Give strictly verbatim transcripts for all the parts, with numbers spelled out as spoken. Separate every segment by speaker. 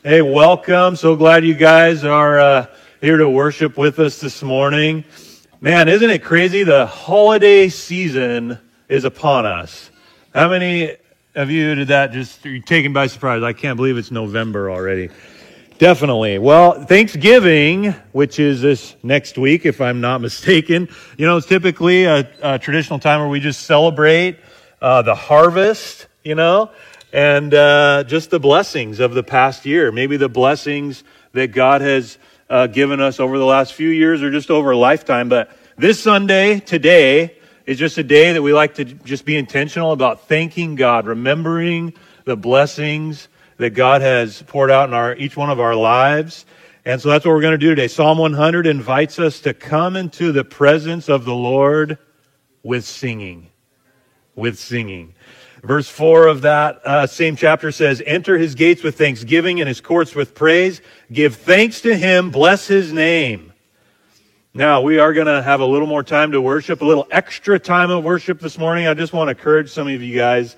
Speaker 1: Hey, welcome. So glad you guys are uh, here to worship with us this morning. Man, isn't it crazy? The holiday season is upon us. How many of you did that just, are you taken by surprise? I can't believe it's November already. Definitely. Well, Thanksgiving, which is this next week, if I'm not mistaken, you know, it's typically a, a traditional time where we just celebrate uh, the harvest, you know, and uh, just the blessings of the past year. Maybe the blessings that God has uh, given us over the last few years or just over a lifetime. But this Sunday, today, is just a day that we like to just be intentional about thanking God, remembering the blessings that God has poured out in our each one of our lives. And so that's what we're going to do today. Psalm one hundred invites us to come into the presence of the Lord with singing. With singing. Verse four of that uh, same chapter says, "Enter his gates with thanksgiving and his courts with praise. Give thanks to him, bless his name." Now, we are going to have a little more time to worship, a little extra time of worship this morning. I just want to encourage some of you guys.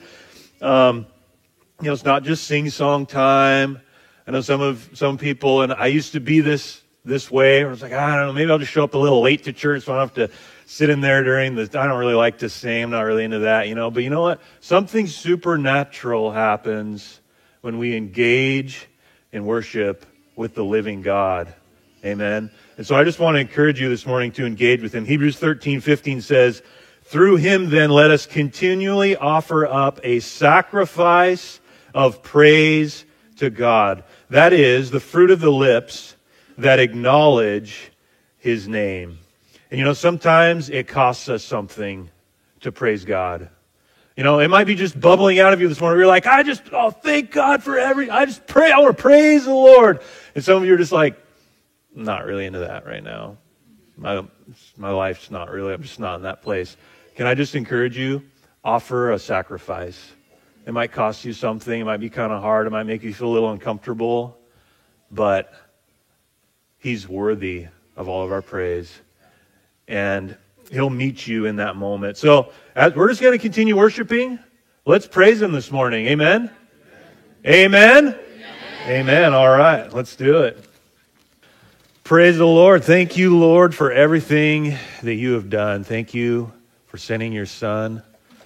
Speaker 1: Um, you know, it's not just sing-song time. I know some of some people, and I used to be this this way. I was like, I don't know, maybe I'll just show up a little late to church so I don't have to sit in there during the, I don't really like to sing. I'm not really into that, you know. But you know what? Something supernatural happens when we engage in worship with the living God. Amen. And so I just want to encourage you this morning to engage with him. Hebrews thirteen fifteen says, "Through him then let us continually offer up a sacrifice of praise to God. That is the fruit of the lips that acknowledge his name." And you know, sometimes it costs us something to praise God. You know, it might be just bubbling out of you this morning. You're like, I just, oh, thank God for every, I just pray, I want to praise the Lord. And some of you are just like, I'm not really into that right now. My, my life's not really, I'm just not in that place. Can I just encourage you? Offer a sacrifice. It might cost you something. It might be kind of hard. It might make you feel a little uncomfortable. But he's worthy of all of our praise. And he'll meet you in that moment. So as we're just going to continue worshiping. Let's praise him this morning. Amen? Amen? Amen? Amen. All right. Let's do it. Praise the Lord. Thank you, Lord, for everything that you have done. Thank you for sending your Son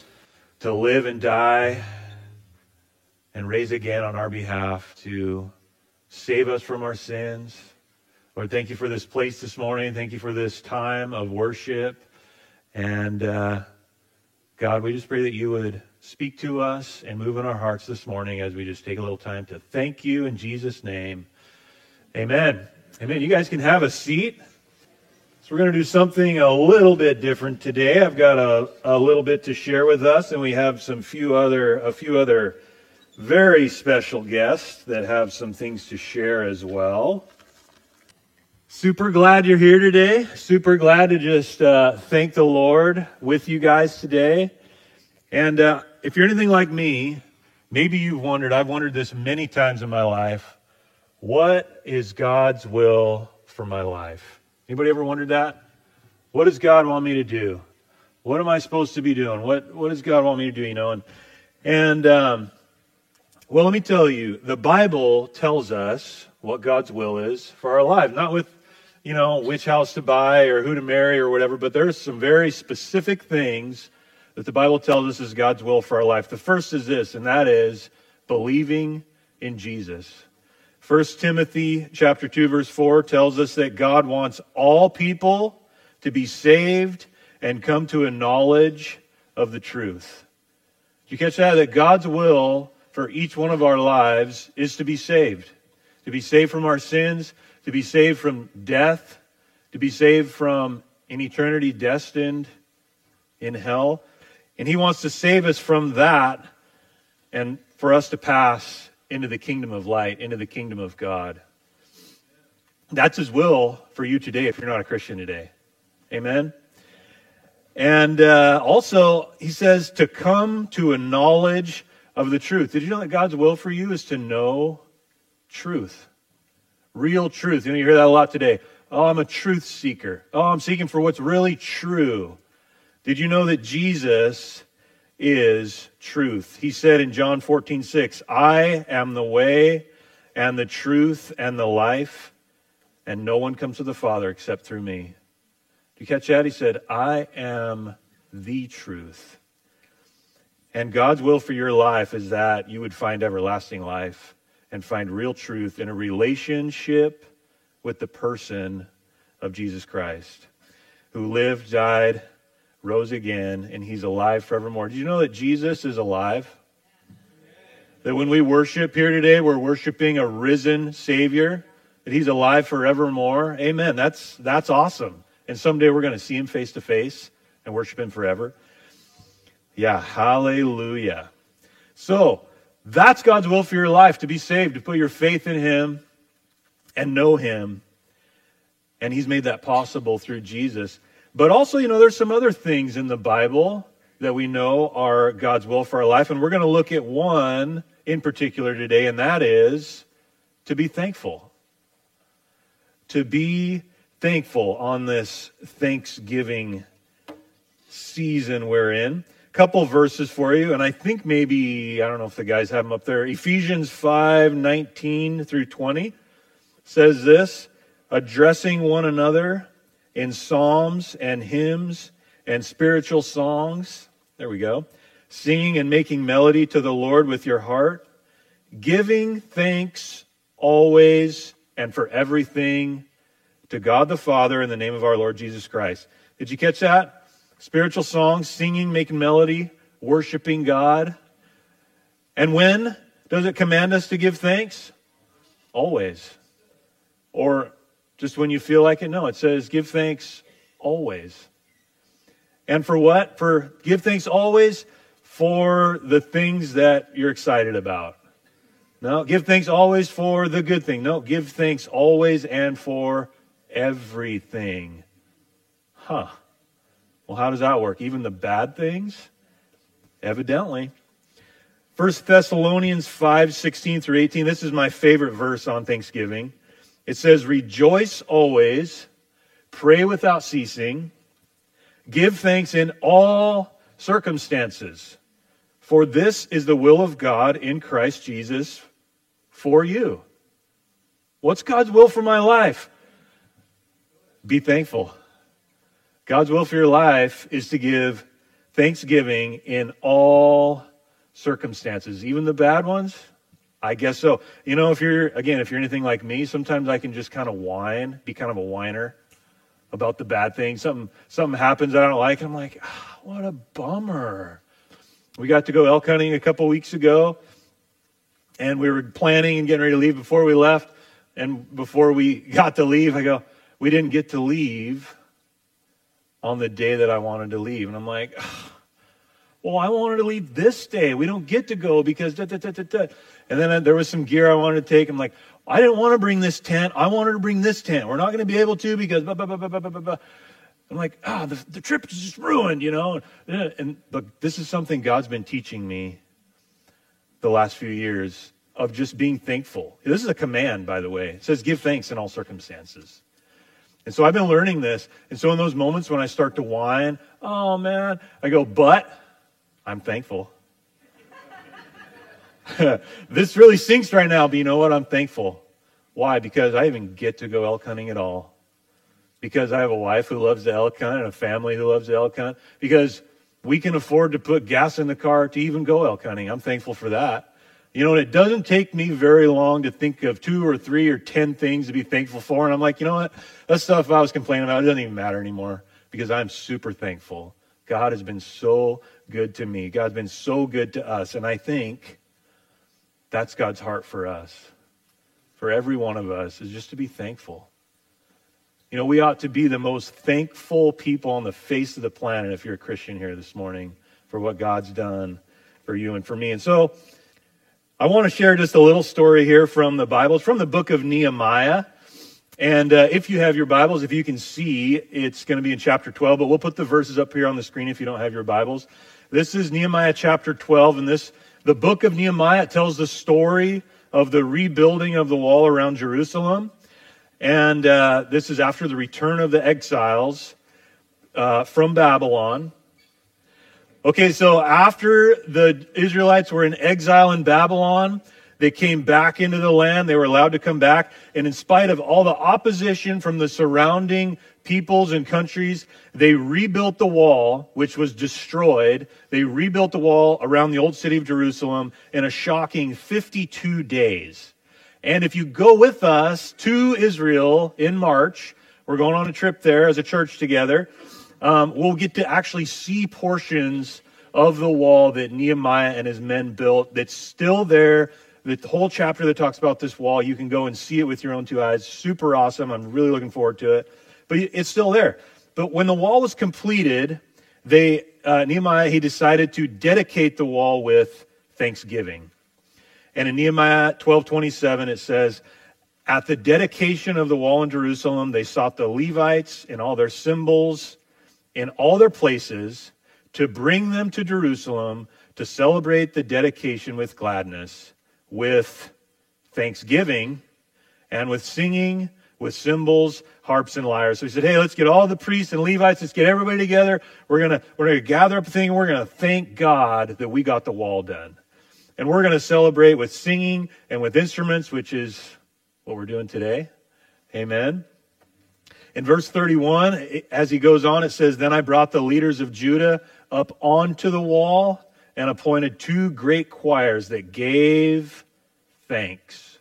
Speaker 1: to live and die and raise again on our behalf to save us from our sins. Lord, thank you for this place this morning. Thank you for this time of worship. And uh, God, we just pray that you would speak to us and move in our hearts this morning as we just take a little time to thank you in Jesus' name. Amen. Amen. You guys can have a seat. So we're going to do something a little bit different today. I've got a, a little bit to share with us, and we have some few other a few other very special guests that have some things to share as well. Super glad you're here today. Super glad to just uh, thank the Lord with you guys today. And uh, if you're anything like me, maybe you've wondered, I've wondered this many times in my life, what is God's will for my life? Anybody ever wondered that? What does God want me to do? What am I supposed to be doing? What What does God want me to do? You know, and and um, well, let me tell you, the Bible tells us what God's will is for our lives. Not with, you know, which house to buy or who to marry or whatever, but there's some very specific things that the Bible tells us is God's will for our life. The first is this, and that is believing in Jesus. First Timothy chapter two, verse four tells us that God wants all people to be saved and come to a knowledge of the truth. Did you catch that? That God's will for each one of our lives is to be saved. To be saved from our sins, to be saved from death, to be saved from an eternity destined in hell. And he wants to save us from that and for us to pass into the kingdom of light, into the kingdom of God. That's his will for you today if you're not a Christian today. Amen? And uh, also, he says to come to a knowledge of the truth. Did you know that God's will for you is to know truth? Real truth. You know, you hear that a lot today. Oh, I'm a truth seeker. Oh, I'm seeking for what's really true. Did you know that Jesus is truth? He said in John fourteen six, I am the way and the truth and the life, and no one comes to the Father except through me. Do you catch that? He said, I am the truth. And God's will for your life is that you would find everlasting life and find real truth in a relationship with the person of Jesus Christ, who lived, died, rose again, and he's alive forevermore. Did you know that Jesus is alive? That when we worship here today, we're worshiping a risen Savior, that he's alive forevermore. Amen. That's, that's awesome. And someday we're going to see him face to face and worship him forever. Yeah, hallelujah. So, that's God's will for your life, to be saved, to put your faith in him and know him. And he's made that possible through Jesus. But also, you know, there's some other things in the Bible that we know are God's will for our life. And we're going to look at one in particular today, and that is to be thankful. To be thankful on this Thanksgiving season we're in. Couple verses for you, and I think maybe, I don't know if the guys have them up there. Ephesians five nineteen through twenty says this, addressing one another in psalms and hymns and spiritual songs. There we go. Singing and making melody to the Lord with your heart, giving thanks always and for everything to God the Father in the name of our Lord Jesus Christ. Did you catch that? Spiritual songs, singing, making melody, worshiping God. And when does it command us to give thanks? Always. Or just when you feel like it? No, it says give thanks always. And for what? For give thanks always for the things that you're excited about. No, give thanks always for the good thing. No, give thanks always and for everything. Huh. Well, how does that work? Even the bad things? Evidently. First Thessalonians five sixteen through eighteen. This is my favorite verse on Thanksgiving. It says, rejoice always, pray without ceasing, give thanks in all circumstances, for this is the will of God in Christ Jesus for you. What's God's will for my life? Be thankful. God's will for your life is to give thanksgiving in all circumstances, even the bad ones. I guess so. You know, if you're, again, if you're anything like me, sometimes I can just kind of whine, be kind of a whiner about the bad things. Something, something happens I don't like, and I'm like, ah, what a bummer. We got to go elk hunting a couple weeks ago, and we were planning and getting ready to leave before we left. And before we got to leave, I go, we didn't get to leave on the day that I wanted to leave. And I'm like, oh, well, I wanted to leave this day. We don't get to go because da, da, da, da, da. And then there was some gear I wanted to take. I'm like, I didn't want to bring this tent. I wanted to bring this tent. We're not going to be able to because blah, blah, blah, blah, blah, blah, blah. I'm like, ah, oh, the, the trip is just ruined, you know. And, and but this is something God's been teaching me the last few years of just being thankful. This is a command, by the way. It says give thanks in all circumstances. And so I've been learning this. And so in those moments when I start to whine, oh man, I go, but I'm thankful. This really stinks right now, but you know what? I'm thankful. Why? Because I even get to go elk hunting at all. Because I have a wife who loves the elk hunt and a family who loves the elk hunt. Because we can afford to put gas in the car to even go elk hunting. I'm thankful for that. You know, and it doesn't take me very long to think of two or three or ten things to be thankful for. And I'm like, you know what? That stuff I was complaining about, it doesn't even matter anymore because I'm super thankful. God has been so good to me. God's been so good to us. And I think that's God's heart for us, for every one of us, is just to be thankful. You know, we ought to be the most thankful people on the face of the planet if you're a Christian here this morning for what God's done for you and for me. And so I want to share just a little story here from the Bible. It's from the book of Nehemiah. And uh, if you have your Bibles, if you can see, it's going to be in chapter twelve, but we'll put the verses up here on the screen if you don't have your Bibles. This is Nehemiah chapter twelve, and this, the book of Nehemiah tells the story of the rebuilding of the wall around Jerusalem. And uh, this is after the return of the exiles uh, from Babylon. Okay, so after the Israelites were in exile in Babylon, They came back into the land. They were allowed to come back. And in spite of all the opposition from the surrounding peoples and countries, they rebuilt the wall, which was destroyed. They rebuilt the wall around the old city of Jerusalem in a shocking fifty-two days. And if you go with us to Israel in March, we're going on a trip there as a church together, um, we'll get to actually see portions of the wall that Nehemiah and his men built that's still there. The whole chapter that talks about this wall, you can go and see it with your own two eyes. Super awesome. I'm really looking forward to it. But it's still there. But when the wall was completed, they uh, Nehemiah, he decided to dedicate the wall with thanksgiving. And in Nehemiah twelve twenty-seven, it says, at the dedication of the wall in Jerusalem, they sought the Levites and all their symbols in all their places to bring them to Jerusalem to celebrate the dedication with gladness, with thanksgiving, and with singing, with cymbals, harps, and lyres. So he said, hey, let's get all the priests and Levites, let's get everybody together. We're gonna we're gonna gather up a thing, and we're gonna thank God that we got the wall done. And we're gonna celebrate with singing and with instruments, which is what we're doing today. Amen. In verse thirty-one, as he goes on, it says, then I brought the leaders of Judah up onto the wall and appointed two great choirs that gave thanks.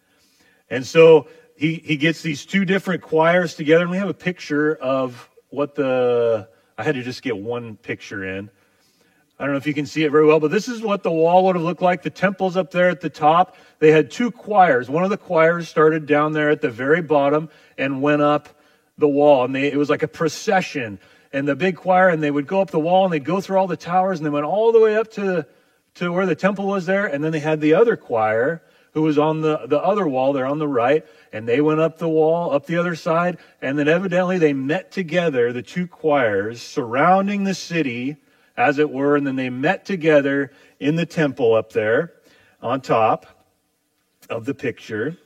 Speaker 1: And so he, he gets these two different choirs together, and we have a picture of what the, I had to just get one picture in. I don't know if you can see it very well, but this is what the wall would have looked like. The temple's up there at the top. They had two choirs. One of the choirs started down there at the very bottom and went up the wall, and they, it was like a procession. And the big choir, and they would go up the wall, and they'd go through all the towers, and they went all the way up to, to where the temple was there. And then they had the other choir who was on the, the other wall there on the right, and they went up the wall, up the other side. And then evidently they met together, the two choirs, surrounding the city, as it were, and then they met together in the temple up there on top of the picture.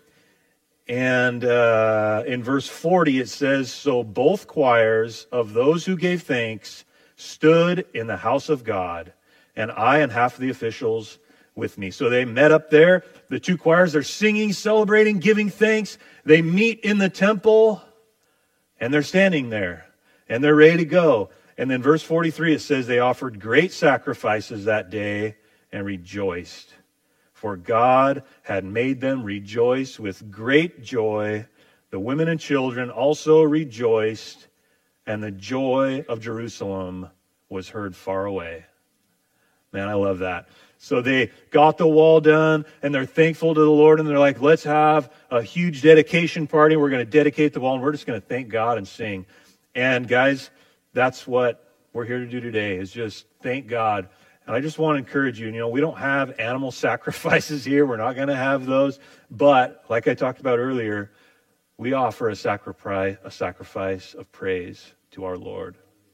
Speaker 1: And uh, in verse forty, it says, so both choirs of those who gave thanks stood in the house of God, and I and half of the officials with me. So they met up there. The two choirs are singing, celebrating, giving thanks. They meet in the temple, and they're standing there, and they're ready to go. And then verse forty-three, it says they offered great sacrifices that day and rejoiced. For God had made them rejoice with great joy. The women and children also rejoiced, and the joy of Jerusalem was heard far away. Man, I love that. So they got the wall done, and they're thankful to the Lord, and they're like, let's have a huge dedication party. We're going to dedicate the wall, and we're just going to thank God and sing. And guys, that's what we're here to do today, is just thank God. And I just want to encourage you, you know, we don't have animal sacrifices here. We're not going to have those. But like I talked about earlier, we offer a sacrifice, a sacrifice of praise to our Lord.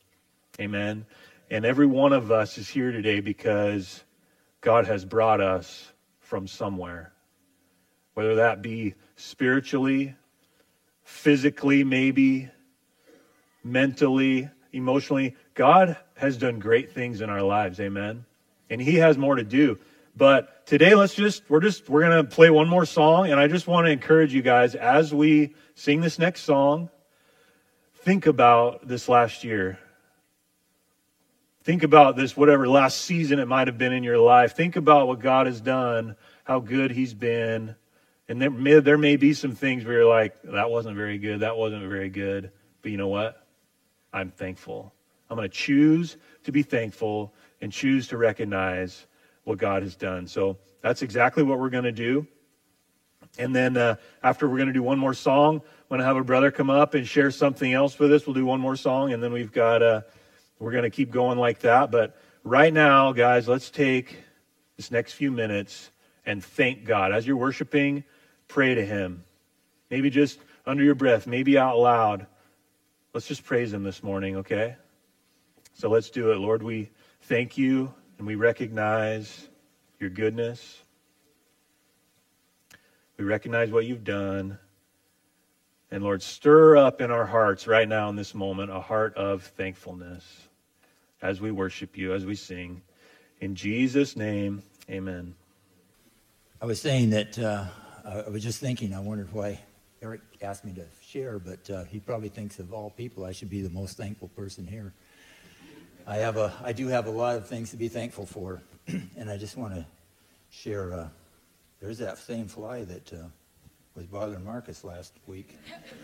Speaker 1: Amen. And every one of us is here today because God has brought us from somewhere. Whether that be spiritually, physically maybe, mentally, emotionally, God has done great things in our lives, amen? And he has more to do. But today, let's just, we're just, we're going to play one more song, and I just want to encourage you guys, as we sing this next song, think about this last year. Think about this, whatever last season it might have been in your life. Think about what God has done, how good he's been. And there may, there may be some things where you're like, that wasn't very good, that wasn't very good. But you know what? I'm thankful. I'm going to choose to be thankful and choose to recognize what God has done. So that's exactly what we're going to do. And then uh, after we're going to do one more song, I'm going to have a brother come up and share something else with us. We'll do one more song, and then we've got, uh, we're going to keep going like that. But right now, guys, let's take this next few minutes and thank God. As you're worshiping, pray to him. Maybe just under your breath, maybe out loud. Let's just praise him this morning, okay? So let's do it. Lord, we thank you and we recognize your goodness. We recognize what you've done. And Lord, stir up in our hearts right now in this moment a heart of thankfulness as we worship you, as we sing. In Jesus' name, amen.
Speaker 2: I was saying that uh, I was just thinking, I wondered why Eric asked me to share, but uh, he probably thinks of all people I should be the most thankful person here. I have a, I do have a lot of things to be thankful for, and I just want to share. Uh, there's that same fly that uh, was bothering Marcus last week.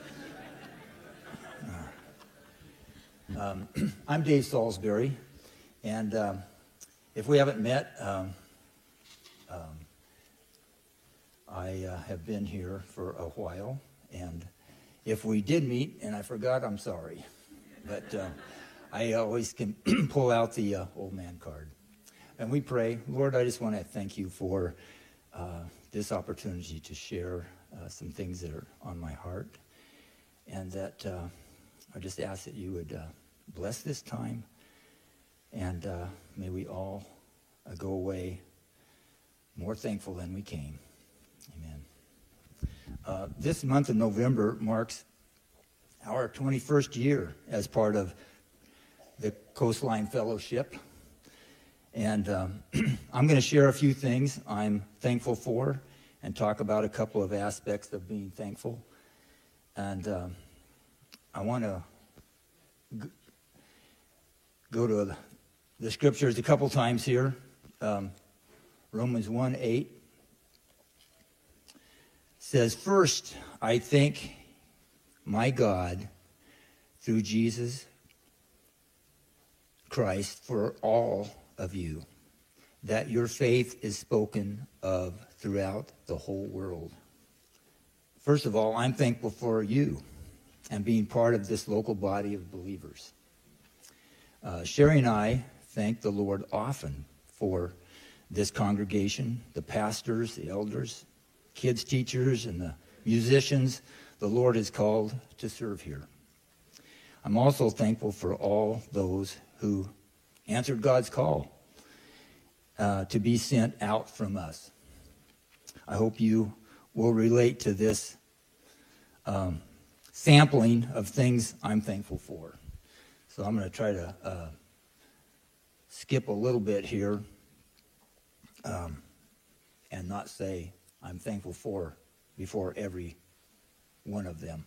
Speaker 2: Uh, um, I'm Dave Salisbury, and um, if we haven't met, um, um, I uh, have been here for a while, and if we did meet and I forgot, I'm sorry. But uh, I always can pull out the uh, old man card. And we pray. Lord, I just want to thank you for uh, this opportunity to share uh, some things that are on my heart. And that uh, I just ask that you would uh, bless this time. And uh, may we all uh, go away more thankful than we came. Amen. Uh, this month of November marks our twenty-first year as part of the Coastline Fellowship. And um, I'm going to share a few things I'm thankful for and talk about a couple of aspects of being thankful. And um, I want to g- go to the, the scriptures a couple times here. Um, Romans one eight says, "First, I thank my God through Jesus Christ for all of you, that your faith is spoken of throughout the whole world." First of all, I'm thankful for you and being part of this local body of believers. Uh, Sherry and I thank the Lord often for this congregation, the pastors, the elders, kids, teachers, and the musicians the Lord has called to serve here. I'm also thankful for all those who answered God's call uh, to be sent out from us. I hope you will relate to this um, sampling of things I'm thankful for. So I'm going to try to uh, skip a little bit here um, and not say I'm thankful for before every one of them.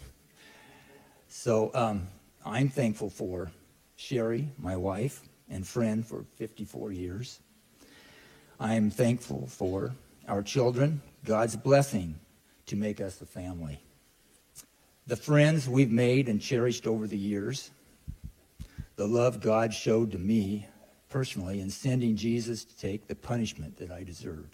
Speaker 2: So um, I'm thankful for Sherry, my wife and friend for fifty-four years. I'm thankful for our children, God's blessing to make us a family. The friends we've made and cherished over the years. The love God showed to me personally in sending Jesus to take the punishment that I deserved.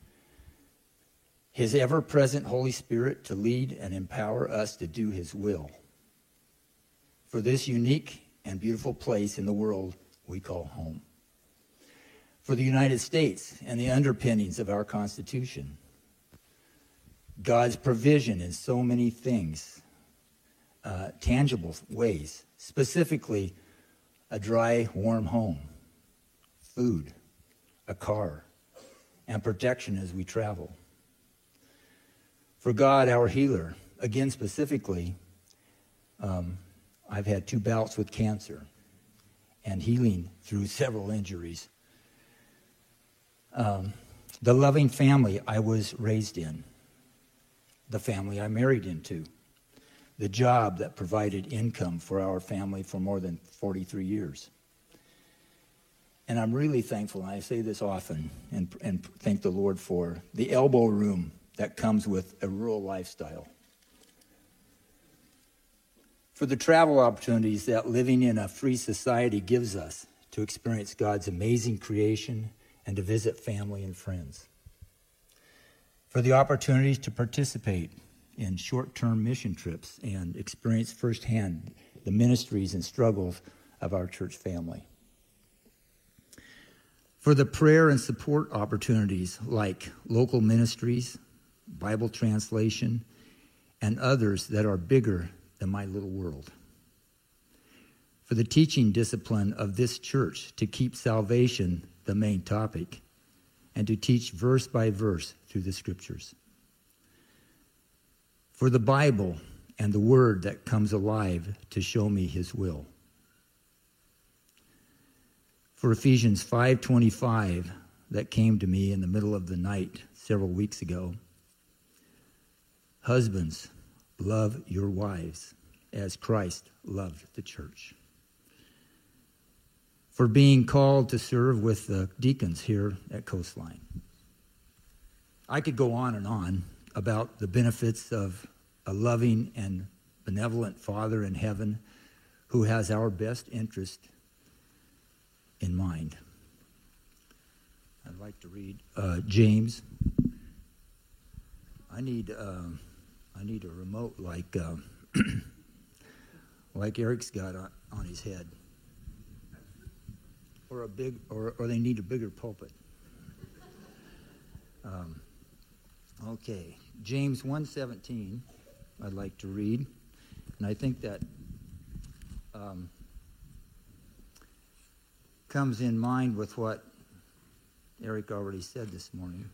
Speaker 2: His ever-present Holy Spirit to lead and empower us to do his will. For this unique and beautiful place in the world we call home. For the United States and the underpinnings of our Constitution. God's provision in so many things, uh, tangible ways, specifically a dry, warm home, food, a car, and protection as we travel. For God, our healer, again specifically, um, I've had two bouts with cancer and healing through several injuries. Um, the loving family I was raised in, the family I married into, the job that provided income for our family for more than forty-three years. And I'm really thankful, and I say this often, and, and thank the Lord for the elbow room that comes with a rural lifestyle. For the travel opportunities that living in a free society gives us to experience God's amazing creation and to visit family and friends. For the opportunities to participate in short-term mission trips and experience firsthand the ministries and struggles of our church family. For the prayer and support opportunities like local ministries, Bible translation, and others that are bigger than my little world. For the teaching discipline of this church to keep salvation the main topic and to teach verse by verse through the scriptures. For the Bible and the word that comes alive to show me his will. For Ephesians five twenty-five, that came to me in the middle of the night several weeks ago. Husbands, love your wives as Christ loved the church. For being called to serve with the deacons here at Coastline. I could go on and on about the benefits of a loving and benevolent Father in heaven who has our best interest in mind. I'd like to read uh, James. I need uh, I need a remote like uh, like Eric's got on, on his head, or a big, or or they need a bigger pulpit. Um, okay, James one seventeen. I'd like to read, and I think that um, comes in mind with what Eric already said this morning.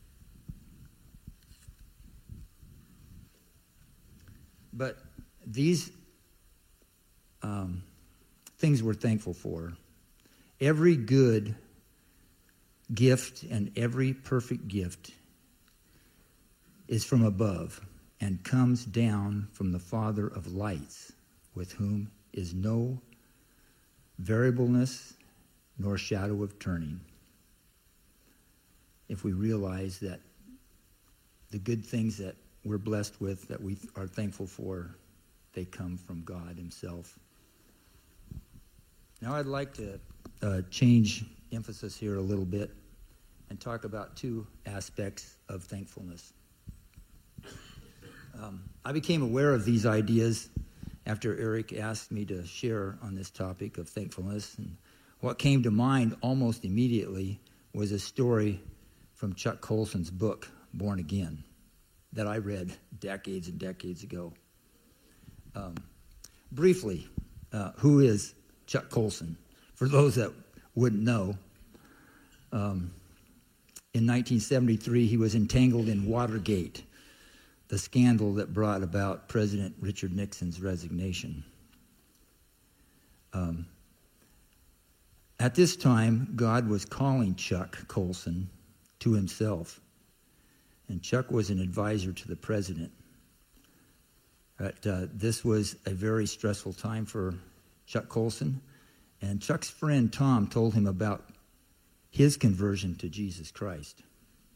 Speaker 2: But these um, things we're thankful for. Every good gift and every perfect gift is from above and comes down from the Father of lights, with whom is no variableness nor shadow of turning. If we realize that the good things that we're blessed with, that we are thankful for, they come from God himself. Now I'd like to uh, change emphasis here a little bit and talk about two aspects of thankfulness. Um, I became aware of these ideas after Eric asked me to share on this topic of thankfulness. And what came to mind almost immediately was a story from Chuck Colson's book, Born Again, that I read decades and decades ago. Um, briefly, uh, who is Chuck Colson? For those that wouldn't know, um, in nineteen seventy-three, he was entangled in Watergate, the scandal that brought about President Richard Nixon's resignation. Um, at this time, God was calling Chuck Colson to himself, and Chuck was an advisor to the president. But, uh, this was a very stressful time for Chuck Colson, and Chuck's friend Tom told him about his conversion to Jesus Christ.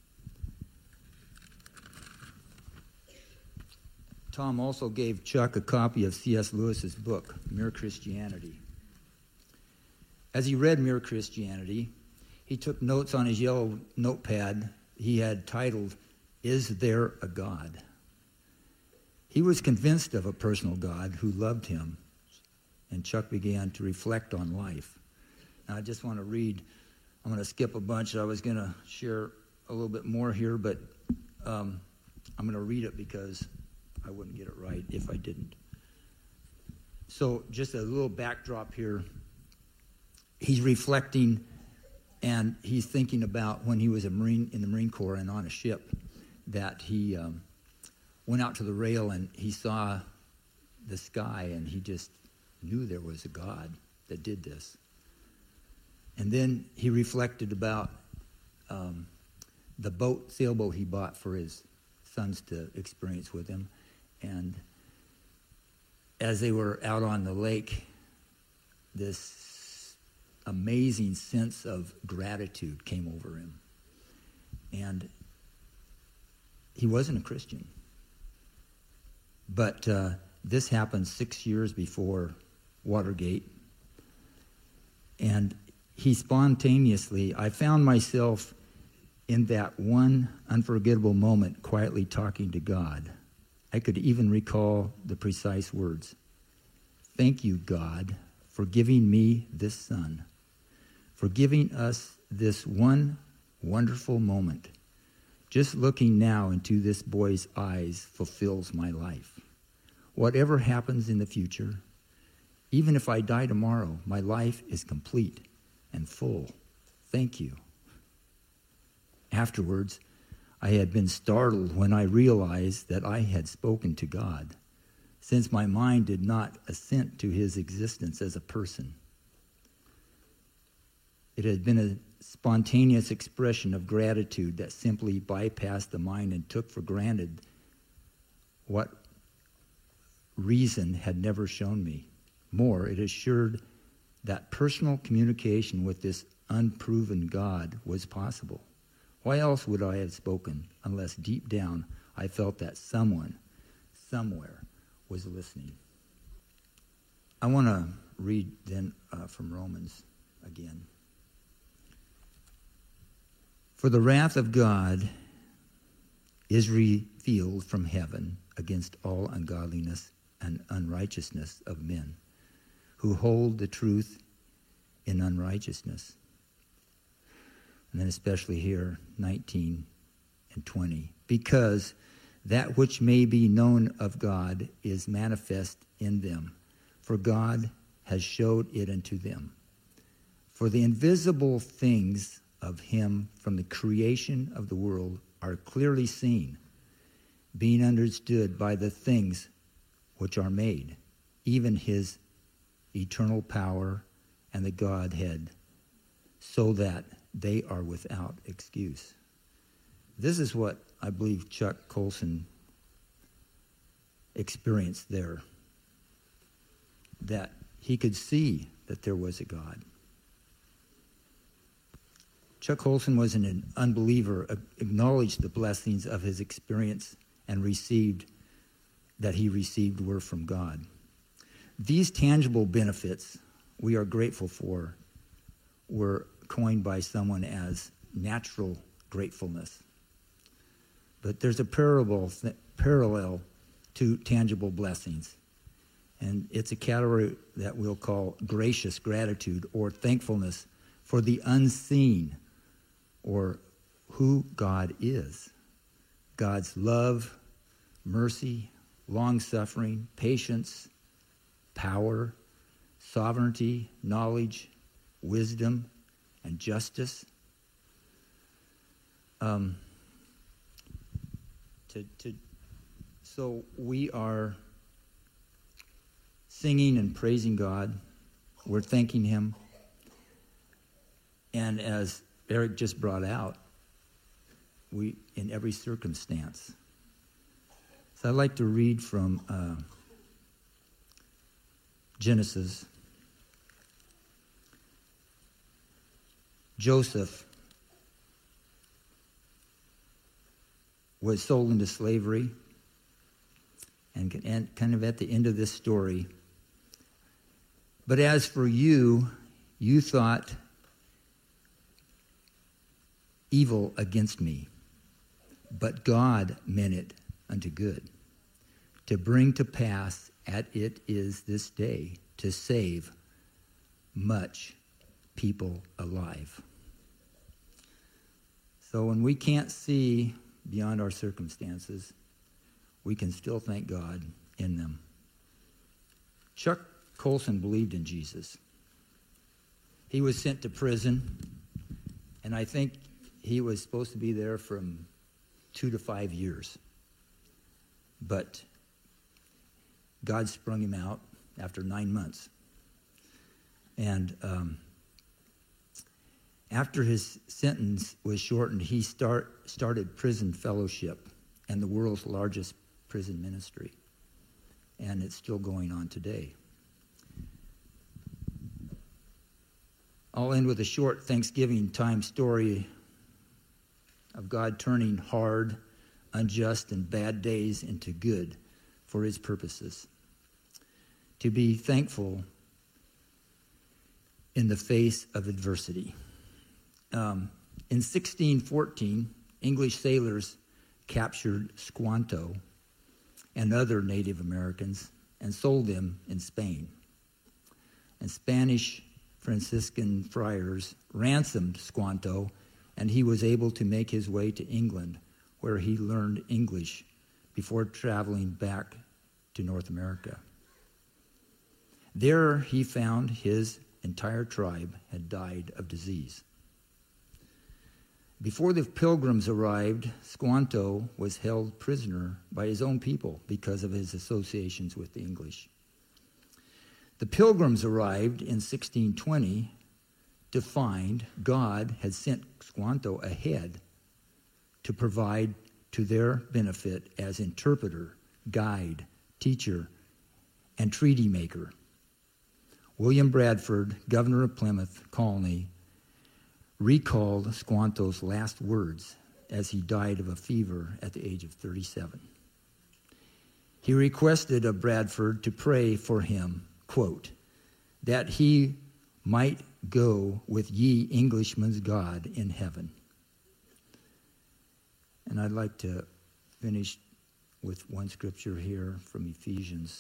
Speaker 2: Tom also gave Chuck a copy of C S Lewis's book, Mere Christianity. As he read Mere Christianity, he took notes on his yellow notepad he had titled, Is There a God? He was convinced of a personal God who loved him, and Chuck began to reflect on life. Now, I just want to read, I'm going to skip a bunch. I was going to share a little bit more here, but um, I'm going to read it because I wouldn't get it right if I didn't. So just a little backdrop here. He's reflecting, and he's thinking about when he was a Marine in the Marine Corps and on a ship, that he um, went out to the rail and he saw the sky, and he just knew there was a God that did this. And then he reflected about um, the boat, sailboat he bought for his sons to experience with him. And as they were out on the lake, this amazing sense of gratitude came over him. And he wasn't a Christian. But uh, this happened six years before Watergate. And he spontaneously, I found myself in that one unforgettable moment quietly talking to God. I could even recall the precise words. Thank you, God, for giving me this son, for giving us this one wonderful moment. Just looking now into this boy's eyes fulfills my life. Whatever happens in the future, even if I die tomorrow, my life is complete and full. Thank you. Afterwards, I had been startled when I realized that I had spoken to God, since my mind did not assent to his existence as a person. It had been a spontaneous expression of gratitude that simply bypassed the mind and took for granted what reason had never shown me. More, it assured that personal communication with this unproven God was possible. Why else would I have spoken unless deep down I felt that someone, somewhere, was listening? I want to read then uh, from Romans again. For the wrath of God is revealed from heaven against all ungodliness and unrighteousness of men, who hold the truth in unrighteousness. And then especially here, nineteen and twenty. Because that which may be known of God is manifest in them, for God has showed it unto them. For the invisible things of him from the creation of the world are clearly seen, being understood by the things which are made, even his eternal power and the Godhead, so that they are without excuse. This is what I believe Chuck Colson experienced there, that he could see that there was a God. Chuck Colson was an unbeliever, acknowledged the blessings of his experience, and received that he received were from God. These tangible benefits we are grateful for were coined by someone as natural gratefulness. But there's a parable, th- parallel to tangible blessings, and it's a category that we'll call gracious gratitude or thankfulness for the unseen, or who God is. God's love, mercy, long-suffering, patience, power, sovereignty, knowledge, wisdom, and justice. Um, to, to, so we are singing and praising God. We're thanking him. And as Eric just brought out, we in every circumstance. So I'd like to read from uh, Genesis. Joseph was sold into slavery, and kind of at the end of this story. But as for you, you thought evil against me, but God meant it unto good, to bring to pass at it is this day, to save much people alive. So when we can't see beyond our circumstances, we can still thank God in them. Chuck Colson believed in Jesus. He was sent to prison, and I think he was supposed to be there from two to five years. But God sprung him out after nine months. And um, after his sentence was shortened, he start, started Prison Fellowship and the world's largest prison ministry. And it's still going on today. I'll end with a short Thanksgiving time story of God turning hard, unjust, and bad days into good for his purposes. To be thankful in the face of adversity. Um, in sixteen fourteen, English sailors captured Squanto and other Native Americans and sold them in Spain. And Spanish Franciscan friars ransomed Squanto, and he was able to make his way to England, where he learned English before traveling back to North America. There he found his entire tribe had died of disease. Before the Pilgrims arrived, Squanto was held prisoner by his own people because of his associations with the English. The Pilgrims arrived in sixteen twenty to find God had sent Squanto ahead to provide to their benefit as interpreter, guide, teacher, and treaty maker. William Bradford, governor of Plymouth Colony, recalled Squanto's last words as he died of a fever at the age of thirty-seven. He requested of Bradford to pray for him, quote, that he might go with ye Englishmen's God in heaven. And I'd like to finish with one scripture here from Ephesians.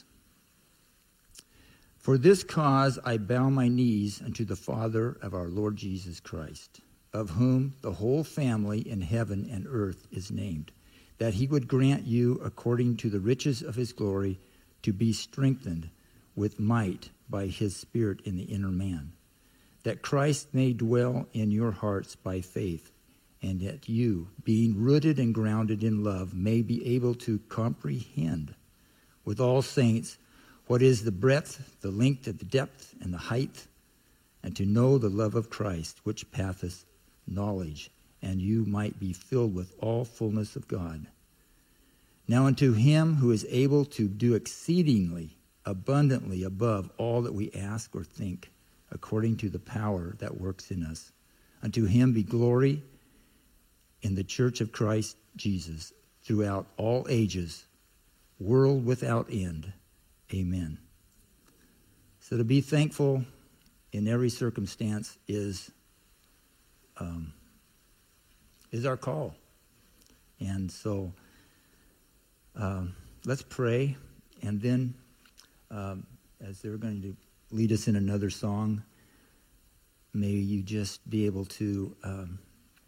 Speaker 2: For this cause I bow my knees unto the Father of our Lord Jesus Christ, of whom the whole family in heaven and earth is named, that he would grant you, according to the riches of his glory, to be strengthened with might by his Spirit in the inner man, that Christ may dwell in your hearts by faith, and that you, being rooted and grounded in love, may be able to comprehend with all saints what is the breadth, the length, the depth, and the height, and to know the love of Christ, which passeth knowledge, and you might be filled with all fullness of God. Now unto him who is able to do exceedingly abundantly above all that we ask or think, according to the power that works in us, unto him be glory in the church of Christ Jesus throughout all ages, world without end. Amen. So to be thankful in every circumstance is um, is our call. And so um, let's pray, and then um, as they're going to lead us in another song, may you just be able to um,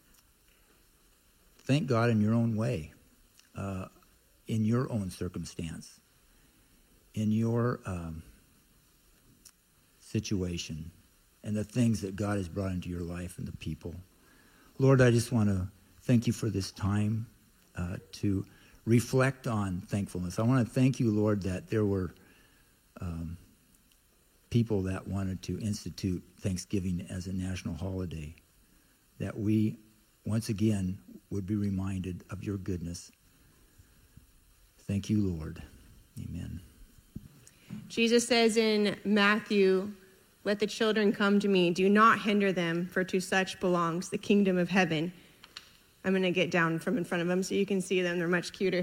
Speaker 2: thank God in your own way, uh, in your own circumstance, in your um, situation, and the things that God has brought into your life and the people. Lord, I just want to thank you for this time uh, to reflect on thankfulness. I want to thank you, Lord, that there were um, people that wanted to institute Thanksgiving as a national holiday, that we, once again, would be reminded of your goodness. Thank you, Lord. Amen.
Speaker 3: Jesus says in Matthew, let the children come to me. Do not hinder them, for to such belongs the kingdom of heaven. I'm going to get down from in front of them so you can see them. They're much cuter.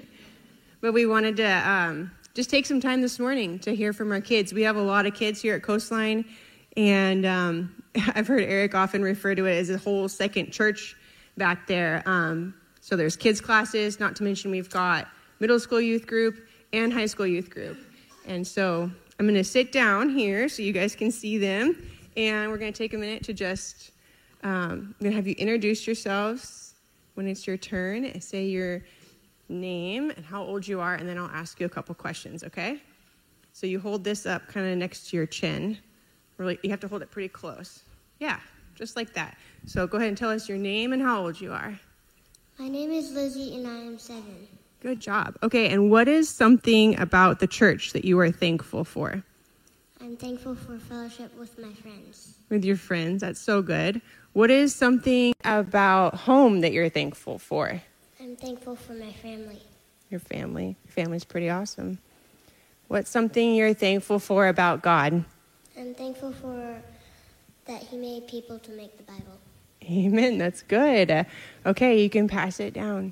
Speaker 3: But we wanted to um, just take some time this morning to hear from our kids. We have a lot of kids here at Coastline, and um, I've heard Eric often refer to it as a whole second church back there. Um, so there's kids classes, not to mention we've got middle school youth group and high school youth group. And so I'm going to sit down here so you guys can see them, and we're going to take a minute to just, um, I'm going to have you introduce yourselves when it's your turn, and say your name and how old you are, and then I'll ask you a couple questions, okay? So you hold this up kind of next to your chin. Really, you have to hold it pretty close. Yeah, just like that. So go ahead and tell us your name and how old you are.
Speaker 4: My name is Lizzie, and I am seven.
Speaker 3: Good job. Okay, and what is something about the church that you are thankful for?
Speaker 4: I'm thankful for fellowship with my friends.
Speaker 3: With your friends, that's so good. What is something about home that you're thankful for?
Speaker 4: I'm thankful for my family.
Speaker 3: Your family. Your family's pretty awesome. What's something you're thankful for about God?
Speaker 4: I'm thankful for that he made people to make the Bible.
Speaker 3: Amen, that's good. Okay, you can pass it down.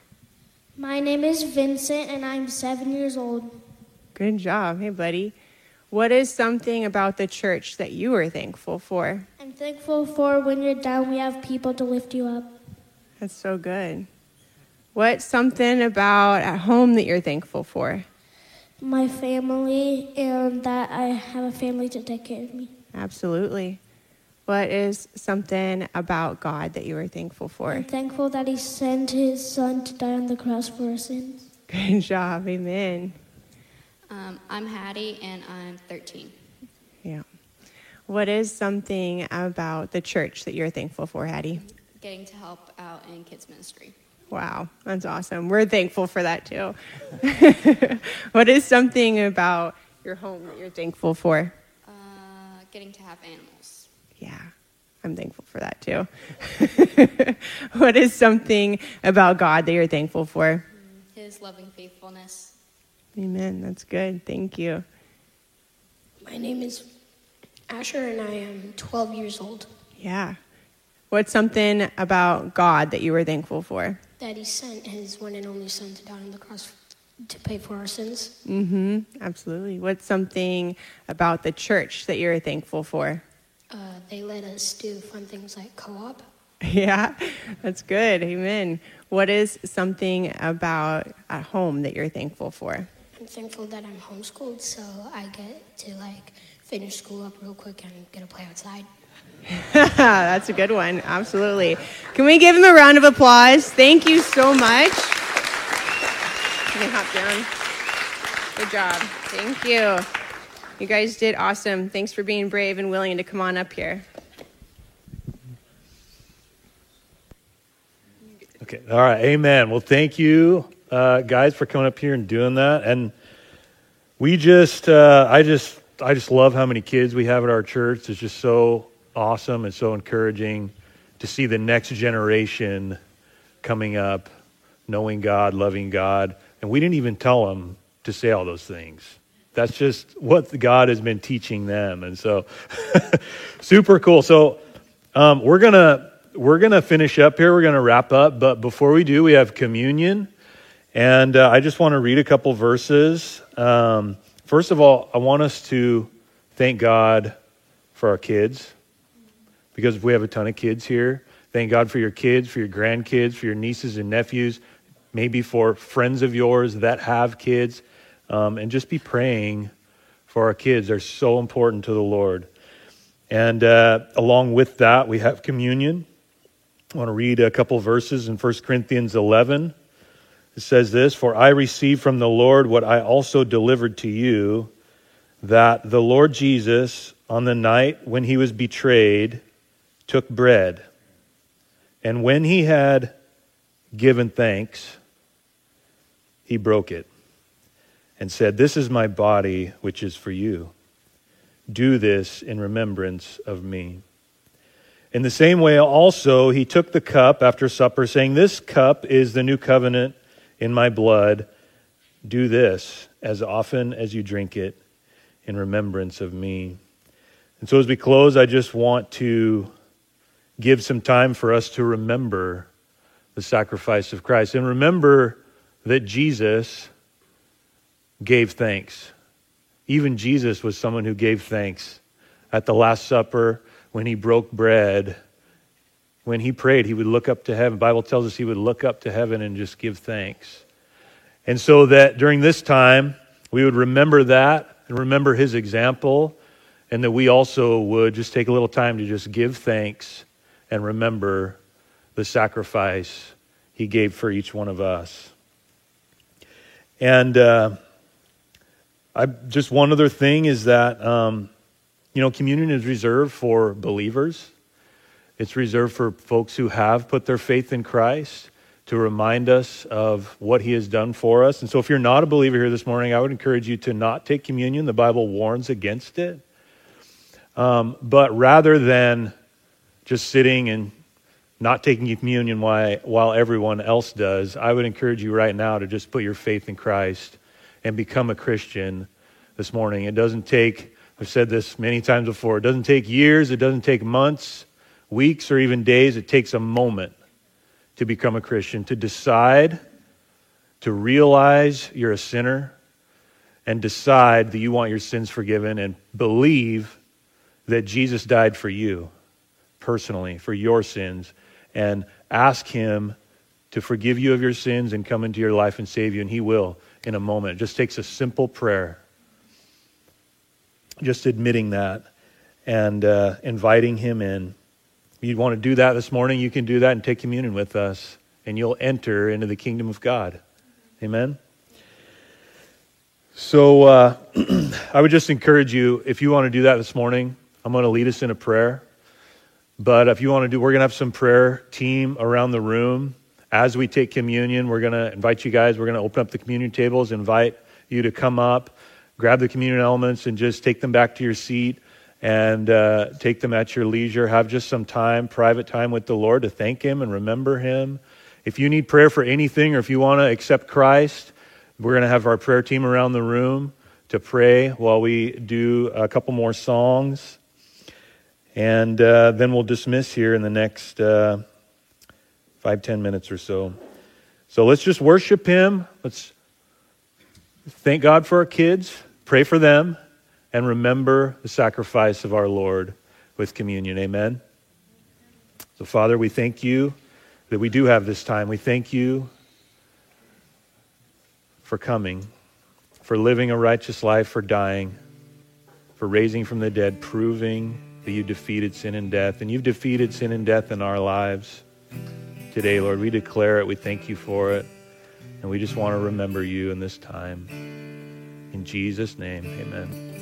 Speaker 5: My name is Vincent, and I'm seven years old.
Speaker 3: Good job. Hey, buddy. What is something about the church that you are thankful for?
Speaker 5: I'm thankful for when you're down, we have people to lift you up.
Speaker 3: That's so good. What's something about at home that you're thankful for?
Speaker 5: My family, and that I have a family to take care of me.
Speaker 3: Absolutely. What is something about God that you are thankful for?
Speaker 5: I'm thankful that he sent his son to die on the cross for our sins.
Speaker 3: Good job. Amen.
Speaker 6: Um, I'm Hattie, and I'm thirteen.
Speaker 3: Yeah. What is something about the church that you're thankful for, Hattie?
Speaker 6: Getting to help out in kids ministry.
Speaker 3: Wow, that's awesome. We're thankful for that too. What is something about your home that you're thankful for?
Speaker 6: Uh, getting to have animals.
Speaker 3: Yeah, I'm thankful for that too. What is something about God that you're thankful for?
Speaker 6: His loving faithfulness.
Speaker 3: Amen. That's good. Thank you.
Speaker 7: My name is Asher, and I am twelve years old.
Speaker 3: Yeah. What's something about God that you were thankful for?
Speaker 7: That he sent his one and only son to die on the cross to pay for our sins.
Speaker 3: Mm-hmm. Absolutely. What's something about the church that you're thankful for?
Speaker 7: Uh, they let us do fun things like co-op.
Speaker 3: Yeah, that's good. Amen. What is something about at home that you're thankful for?
Speaker 7: I'm thankful that I'm homeschooled, so I get to like finish school up real quick and get to play outside.
Speaker 3: That's a good one. Absolutely. Can we give him a round of applause? Thank you so much. You can hop down. Good job. Thank you. You guys did awesome. Thanks for being brave and willing to come on up here.
Speaker 1: Okay. All right. Amen. Well, thank you, uh, guys, for coming up here and doing that. And we just, uh, I just, I just love how many kids we have at our church. It's just so awesome and so encouraging to see the next generation coming up, knowing God, loving God. And we didn't even tell them to say all those things. That's just what God has been teaching them. And so super cool. So um, we're going to we're gonna finish up here. We're going to wrap up. But before we do, we have communion. And uh, I just want to read a couple verses. Um, first of all, I want us to thank God for our kids, because we have a ton of kids here. Thank God for your kids, for your grandkids, for your nieces and nephews, maybe for friends of yours that have kids. Um, and just be praying for our kids. They're so important to the Lord. And uh, along with that, we have communion. I want to read a couple verses in First Corinthians eleven. It says this, "For I received from the Lord what I also delivered to you, that the Lord Jesus, on the night when he was betrayed, took bread. And when he had given thanks, he broke it and said, 'This is my body, which is for you. Do this in remembrance of me.' In the same way also he took the cup after supper, saying, 'This cup is the new covenant in my blood. Do this as often as you drink it in remembrance of me.'" And so as we close, I just want to give some time for us to remember the sacrifice of Christ. And remember that Jesus gave thanks. Even Jesus was someone who gave thanks. At the Last Supper, when he broke bread, when he prayed, he would look up to heaven. The Bible tells us he would look up to heaven and just give thanks. And so that during this time, we would remember that and remember his example, and that we also would just take a little time to just give thanks and remember the sacrifice he gave for each one of us. And uh, I just one other thing is that, um, you know, communion is reserved for believers. It's reserved for folks who have put their faith in Christ, to remind us of what he has done for us. And so if you're not a believer here this morning, I would encourage you to not take communion. The Bible warns against it. Um, but rather than just sitting and not taking communion while, while everyone else does, I would encourage you right now to just put your faith in Christ and become a Christian this morning. It doesn't take, I've said this many times before, it doesn't take years, it doesn't take months, weeks, or even days. It takes a moment to become a Christian, to decide, to realize you're a sinner, and decide that you want your sins forgiven, and believe that Jesus died for you personally, for your sins, and ask him to forgive you of your sins and come into your life and save you, and he will in a moment. It just takes a simple prayer, just admitting that and uh, inviting him in. If you want to do that this morning, you can do that and take communion with us, and you'll enter into the kingdom of God. Amen? So uh, I would just encourage you, if you want to do that this morning, I'm going to lead us in a prayer. But if you want to do, we're going to have some prayer team around the room. As we take communion, we're going to invite you guys, we're going to open up the communion tables, invite you to come up, grab the communion elements, and just take them back to your seat. and uh, take them at your leisure. Have just some time, private time with the Lord to thank Him and remember Him. If you need prayer for anything, or if you want to accept Christ, we're going to have our prayer team around the room to pray while we do a couple more songs. And uh, then we'll dismiss here in the next uh, five, ten minutes or so. So let's just worship Him. Let's thank God for our kids, pray for them, and remember the sacrifice of our Lord with communion. Amen. So, Father, we thank you that we do have this time. We thank you for coming, for living a righteous life, for dying, for raising from the dead, proving that you defeated sin and death. And you've defeated sin and death in our lives. Today, Lord, we declare it. We thank you for it. And we just want to remember you in this time. In Jesus' name, amen.